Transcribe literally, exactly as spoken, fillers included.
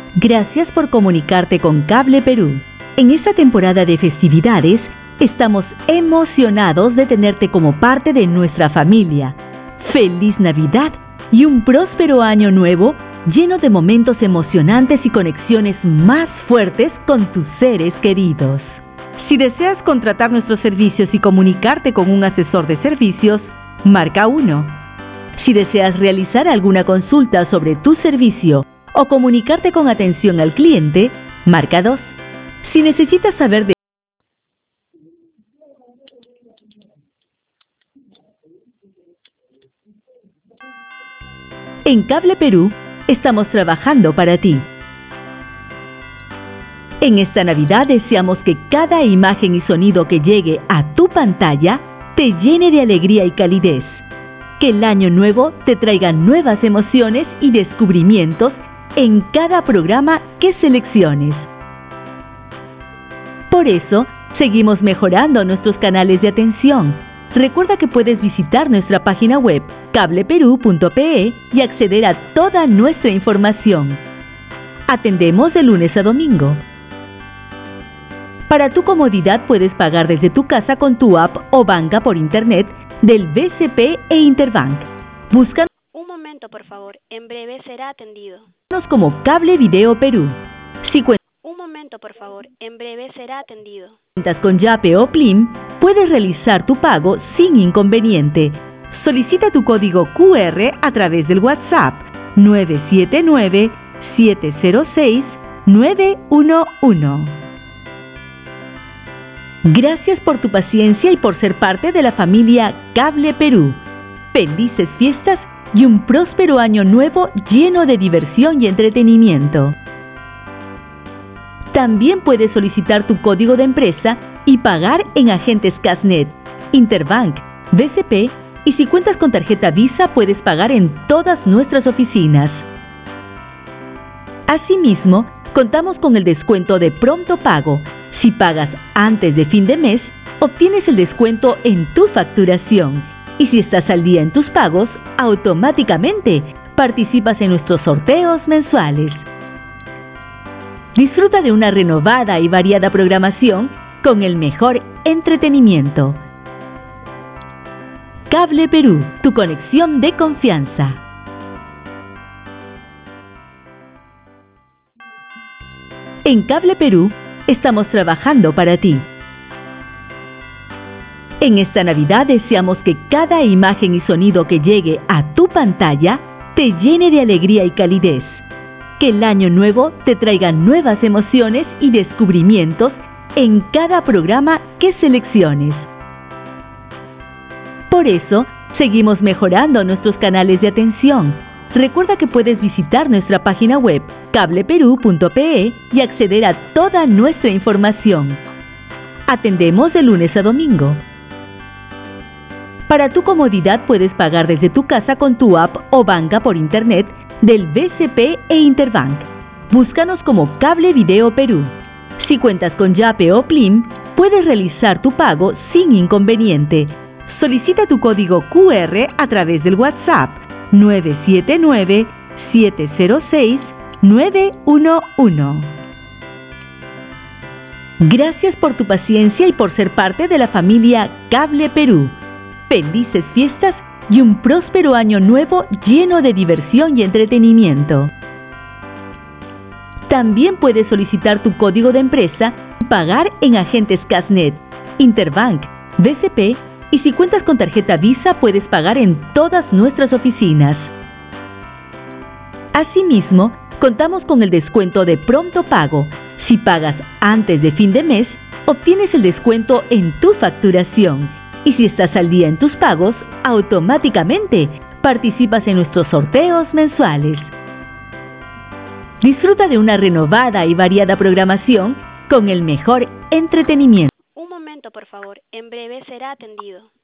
Gracias por comunicarte con Cable Perú. En esta temporada de festividades, estamos emocionados de tenerte como parte de nuestra familia. ¡Feliz Navidad y un próspero año nuevo lleno de momentos emocionantes y conexiones más fuertes con tus seres queridos! Si deseas contratar nuestros servicios y comunicarte con un asesor de servicios, marca uno. Si deseas realizar alguna consulta sobre tu servicio o comunicarte con atención al cliente, marca dos. Si necesitas saber de En Cable Perú, estamos trabajando para ti. En esta Navidad deseamos que cada imagen y sonido que llegue a tu pantalla te llene de alegría y calidez. Que el año nuevo te traiga nuevas emociones y descubrimientos en cada programa que selecciones. Por eso, seguimos mejorando nuestros canales de atención. Recuerda que puedes visitar nuestra página web cable perú punto pe y acceder a toda nuestra información. Atendemos de lunes a domingo. Para tu comodidad puedes pagar desde tu casa con tu app o banca por internet del B C P e Interbank. Búscanos Un momento, por favor. En breve será atendido. como Cable Video Perú. Si Un momento, por favor. En breve será atendido. cuentas con Yape o Plim, puedes realizar tu pago sin inconveniente. Solicita tu código Q R a través del WhatsApp nueve siete nueve, siete cero seis, nueve uno uno. Gracias por tu paciencia y por ser parte de la familia Cable Perú. Felices fiestas y un próspero año nuevo lleno de diversión y entretenimiento. También puedes solicitar tu código de empresa y pagar en agentes Casnet, Interbank, B C P y si cuentas con tarjeta Visa puedes pagar en todas nuestras oficinas. Asimismo, contamos con el descuento de pronto pago. Si pagas antes de fin de mes, obtienes el descuento en tu facturación. Y si estás al día en tus pagos, automáticamente participas en nuestros sorteos mensuales. Disfruta de una renovada y variada programación con el mejor entretenimiento. Cable Perú, tu conexión de confianza. En Cable Perú, estamos trabajando para ti. En esta Navidad deseamos que cada imagen y sonido que llegue a tu pantalla te llene de alegría y calidez. Que el año nuevo te traiga nuevas emociones y descubrimientos en cada programa que selecciones. Por eso, seguimos mejorando nuestros canales de atención. Recuerda que puedes visitar nuestra página web cable perú punto pe y acceder a toda nuestra información. Atendemos de lunes a domingo. Para tu comodidad puedes pagar desde tu casa con tu app o banca por internet del B C P e Interbank. Búscanos como Cable Video Perú. Si cuentas con Yape o Plim, puedes realizar tu pago sin inconveniente. Solicita tu código Q R a través del WhatsApp nueve siete nueve, siete cero seis, nueve uno uno. Gracias por tu paciencia y por ser parte de la familia Cable Perú. Felices fiestas y un próspero año nuevo lleno de diversión y entretenimiento. También puedes solicitar tu código de empresa y pagar en agentes Casnet, Interbank, B C P y si cuentas con tarjeta Visa puedes pagar en todas nuestras oficinas. Asimismo, contamos con el descuento de pronto pago. Si pagas antes de fin de mes, obtienes el descuento en tu facturación. Y si estás al día en tus pagos, automáticamente participas en nuestros sorteos mensuales. Disfruta de una renovada y variada programación con el mejor entretenimiento. Un momento, por favor. En breve será atendido.